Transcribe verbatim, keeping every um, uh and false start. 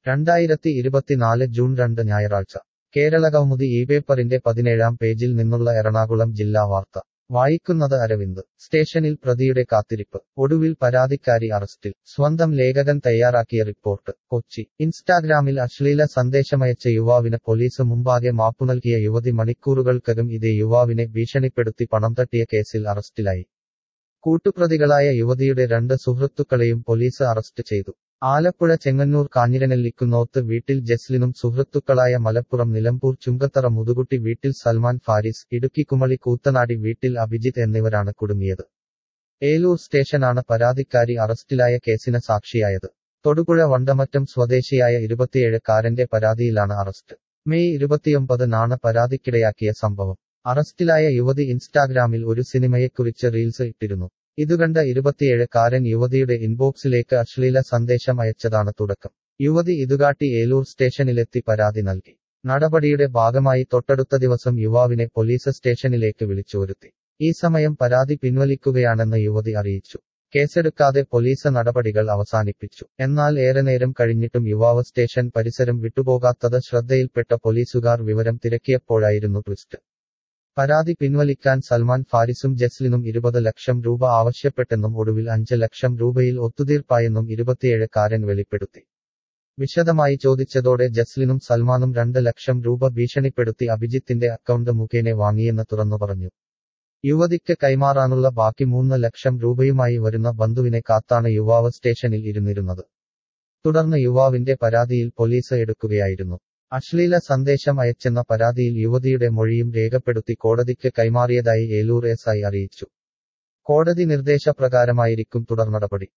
രണ്ടായിരത്തി ഇരുപത്തിനാല് ജൂൺ രണ്ട് ഞായറാഴ്ച കേരളകൗമുദി ഈ പേപ്പറിന്റെ പതിനേഴാം പേജിൽ നിന്നുള്ള എറണാകുളം ജില്ലാ വാർത്ത വായിക്കുന്നത് അരവിന്ദ്. സ്റ്റേഷനിൽ പ്രതിയുടെ കാത്തിരിപ്പ്, ഒടുവിൽ പരാതിക്കാരി അറസ്റ്റിൽ. സ്വന്തം ലേഖകൻ തയ്യാറാക്കിയ റിപ്പോർട്ട്. കൊച്ചി. ഇൻസ്റ്റാഗ്രാമിൽ അശ്ലീല സന്ദേശമയച്ച യുവാവിന് പോലീസ് മുമ്പാകെ മാപ്പു നൽകിയ യുവതി മണിക്കൂറുകൾക്കകം ഇതേ യുവാവിനെ ഭീഷണിപ്പെടുത്തി പണം തട്ടിയ കേസിൽ അറസ്റ്റിലായി. കൂട്ടുപ്രതികളായ യുവതിയുടെ രണ്ട് സുഹൃത്തുക്കളെയും പോലീസ് അറസ്റ്റ് ചെയ്തു. ആലപ്പുഴ ചെങ്ങന്നൂർ കാഞ്ഞിരനെല്ലിക്കുന്നോത്ത് വീട്ടിൽ ജസ്ലിനും സുഹൃത്തുക്കളായ മലപ്പുറം നിലമ്പൂർ ചുങ്കത്തറ മുതുകുട്ടി വീട്ടിൽ സൽമാൻ ഫാരിസ്, ഇടുക്കി കുമളി കൂത്തനാടി വീട്ടിൽ അഭിജിത്ത് എന്നിവരാണ് കുടുങ്ങിയത്. ഏലൂർ സ്റ്റേഷനാണ് പരാതിക്കാരി അറസ്റ്റിലായ കേസിന് സാക്ഷിയായത്. തൊടുപുഴ വണ്ടമറ്റം സ്വദേശിയായ ഇരുപത്തിയേഴുകാരന്റെ പരാതിയിലാണ് അറസ്റ്റ്. മെയ് ഇരുപത്തിയൊമ്പതിനാണ് പരാതിക്കിടയാക്കിയ സംഭവം. അറസ്റ്റിലായ യുവതി ഇൻസ്റ്റാഗ്രാമിൽ ഒരു സിനിമയെക്കുറിച്ച് റീൽസ് ഇട്ടിരുന്നു. ഇതുകണ്ട ഇരുപത്തിയേഴുകാരൻ യുവതിയുടെ ഇൻബോക്സിലേക്ക് അശ്ലീല സന്ദേശം അയച്ചതാണ് തുടക്കം. യുവതി ഇതുകാട്ടി ഏലൂർ സ്റ്റേഷനിലെത്തി പരാതി നൽകി. നടപടിയുടെ ഭാഗമായി തൊട്ടടുത്ത ദിവസം യുവാവിനെ പോലീസ് സ്റ്റേഷനിലേക്ക് വിളിച്ചുവരുത്തി. ഈ സമയം പരാതി പിൻവലിക്കുകയാണെന്ന് യുവതി അറിയിച്ചു. കേസെടുക്കാതെ പോലീസ് നടപടികൾ അവസാനിപ്പിച്ചു. എന്നാൽ ഏറെ നേരം കഴിഞ്ഞിട്ടും യുവാവ് സ്റ്റേഷൻ പരിസരം വിട്ടുപോകാത്തത് ശ്രദ്ധയിൽപ്പെട്ട പോലീസുകാർ വിവരം തിരക്കിയപ്പോഴായിരുന്നു ട്വിസ്റ്റ്. പരാതി പിൻവലിക്കാൻ സൽമാൻ ഫാരിസും ജസ്ലിനും ഇരുപത് ലക്ഷം രൂപ ആവശ്യപ്പെട്ടെന്നും ഒടുവിൽ അഞ്ച് ലക്ഷം രൂപയിൽ ഒത്തുതീർപ്പായെന്നും ഇരുപത്തിയേഴുകാരൻ വെളിപ്പെടുത്തി. വിശദമായി ചോദിച്ചതോടെ ജസ്ലിനും സൽമാനും രണ്ട് ലക്ഷം രൂപ ഭീഷണിപ്പെടുത്തി അഭിജിത്തിന്റെ അക്കൗണ്ട് മുഖേന വാങ്ങിയെന്ന് തുറന്നു പറഞ്ഞു. യുവതിക്ക് കൈമാറാനുള്ള ബാക്കി മൂന്ന് ലക്ഷം രൂപയുമായി വരുന്ന ബന്ധുവിനെ കാത്താണ് യുവാവ് സ്റ്റേഷനിൽ ഇരുന്നിരുന്നത്. തുടർന്ന് യുവാവിന്റെ പരാതിയിൽ പോലീസ് എടുക്കുകയായിരുന്നു. അശ്ലീല സന്ദേശം അയച്ചെന്ന പരാതിയിൽ യുവതിയുടെ മൊഴിയും രേഖപ്പെടുത്തി കോടതിക്ക് കൈമാറിയതായി ഏലൂർ എസ് ഐ അറിയിച്ചു. കോടതി നിർദ്ദേശപ്രകാരമായിരിക്കും തുടർനടപടി.